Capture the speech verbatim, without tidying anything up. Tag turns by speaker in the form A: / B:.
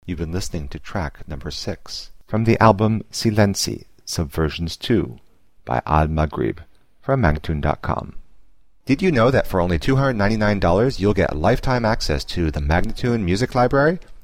A: You've been listening to track number six from the album Silenzi, Subversions two by Al Maghrib from Mangtune dot com. Did you know that for only two hundred ninety-nine dollars you'll get lifetime access to the Magnatune Music Library?